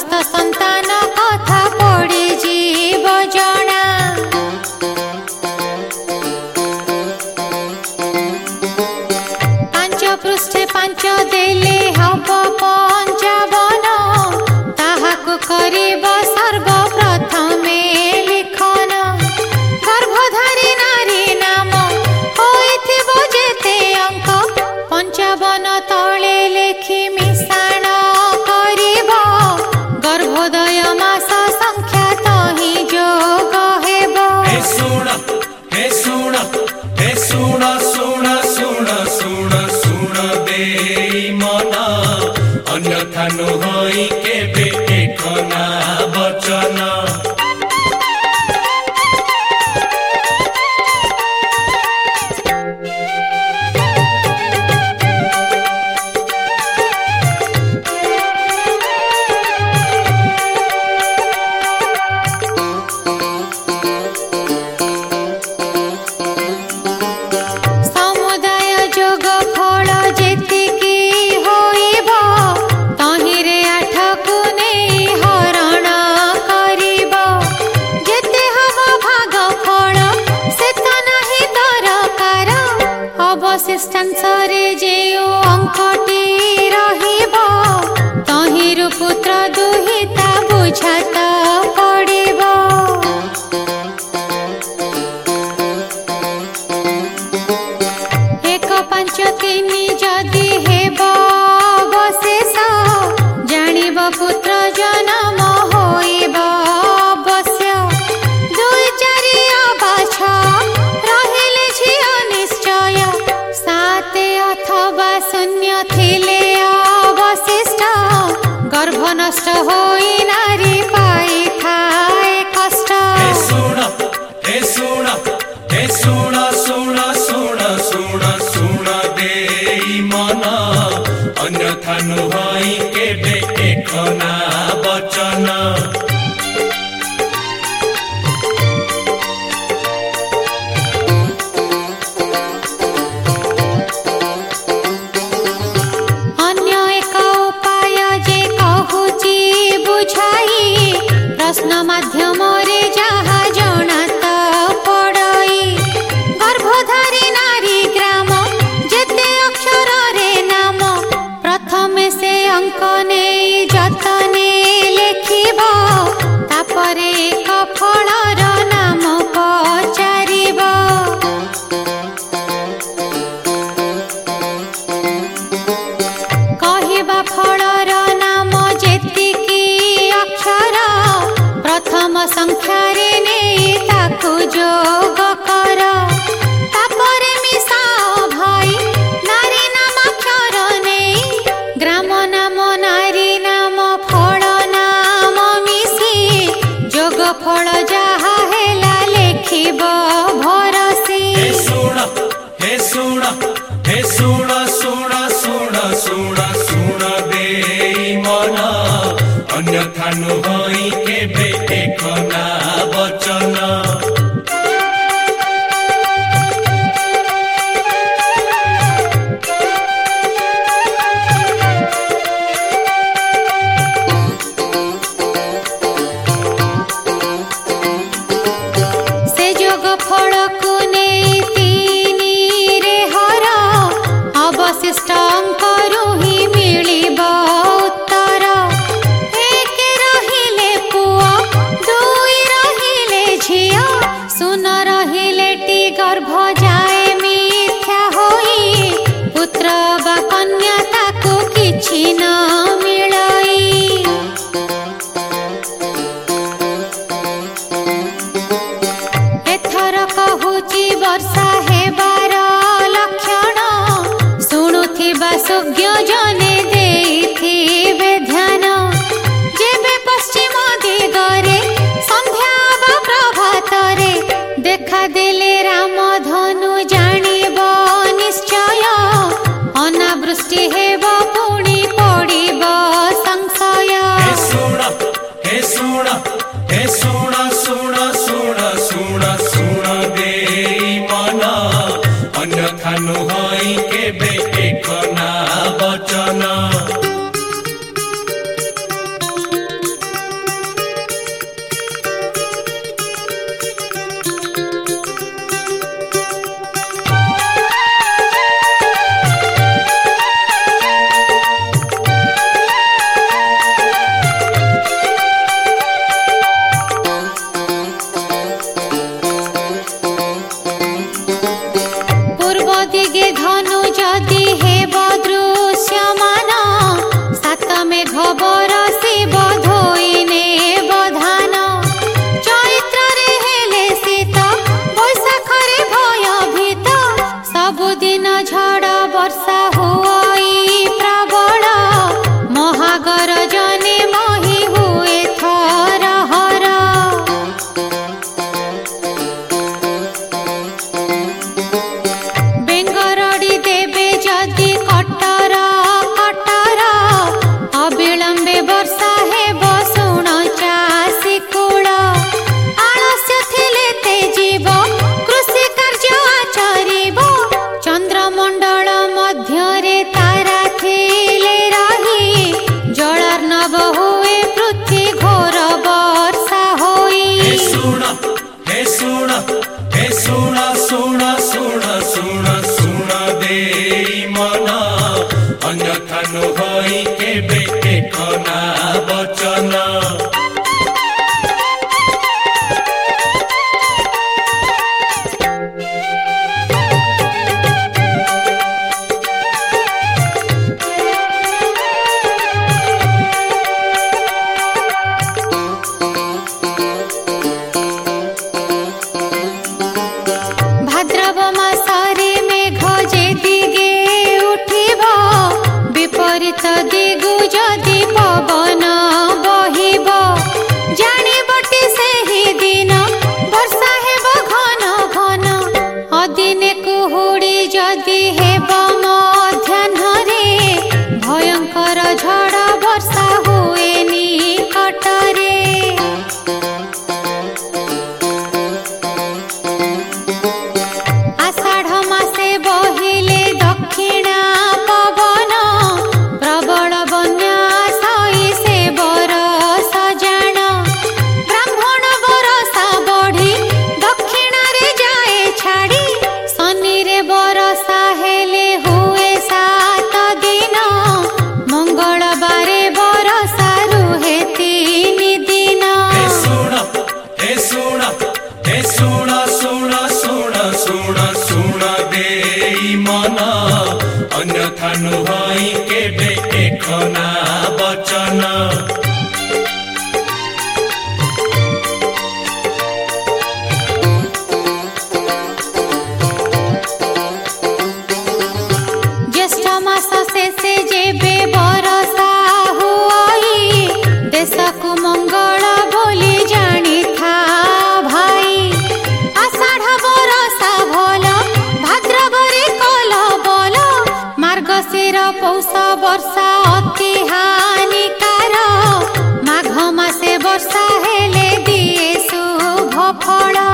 गृहस्थ संतान कथा पड़ी जीव जना। पांच पृष्ठे पांच देले हब पंचावन ताहाकु करिब सर्वप्रथमे लिखन। गर्भधारी नारी नाम होइथिबो जेते अंक पंचावन तले लेखि मिशाण करिब। गर्भोदय मास संख्या तहि जोग हेब। हे सुण हे सुण हे सुण सुण सुण सुण सुण देई मन अन्यथा नुहई केबे एकना वचन। समुदाय जोग फल जेतिकी होइब तहिरे आठकु नेई हरण करिब। जेते हब भाग फल सेत नाही दरकार। अवशिष्टांशरे जेउ अंकटी रहिब तहिरु पुत्र दुहिता बुझात पड़िब। एक पांच तीन जदि हेब अवशेष जानिब पुत्र जन्म होइब अवश्य। दुई चारि अबाछ रहिले झियो निश्चय। सात अथवा शून्य थिले अवशिष्ट गर्भ नष्ट होई नारी पाई थाए कष्ट। हे सुण हे सुण हे सुण सुण सुण सुण सुण देई मन अन्यथा नुहई केबे एकना वचन। अन्य एक उपाय जे कहुची बुझाई प्रश्न माध्यम जहा जनात पड़ई। गर्भधारी नारी ग्राम जेते अक्षर रे नाम प्रथमे से अंक नेई जतने लेखिब। तापरे एक फलर नाम पचारिब। कहिबा फलर नाम जेतिकी अक्षर प्रथम संख्यारे नेई ताकु जोग कर। तापरे मिसाओ भाई नारी नाम अक्षर नेई ग्राम नाम नारी नाम फल नाम मिसी जोग फल जाहा हेला लेखिब भरसी। हे सुण हे सुण हे सुण सुण सुण सुण सुण देई मन अन्यथा नुहई केबे एकना वचन। से जोग फलकु नेई तीनी रे हर अवशिष्ट अंकरु ही मिलिब उत्तर। एक रहिले देखना बचन। भाद्रव मासरे मेघ जे दिगे उठिब विपरीत दिगु जदि पवन बहिब जानिबटी सेहि दिन वर्षा हेब घन घन अदिने कुहुड़ी जदि हेब मध्याह्ନରେ भयंकर झड़ वर्षा हुए निकटरे। आषाढ़ मासे बहिले दक्षिणा पवन प्रबल बन्या सई से बरस जान ब्राह्मण बरसा बढ़ी दक्षिण रे जाए छाड़ी शनि रे बरसा हेले हुए 7 दिन मंगलबारे बरसा रुहे 3 दिन। हे सुण हे सुण हे सुण सुण सुण सुण सुण देई मन अन्यथा नुहई केबे देखना बचन। ज्येष्ठ मास शेषे जेबे बरसा हुई देशकु मंगल बोली जानी था भाई। आषाढ़ बरसा भल भाद्रवरे कल बल मार्गशीर पौष वर्षा अति हानिकार माघ मासे वर्षा हेले दिए शुभ फल।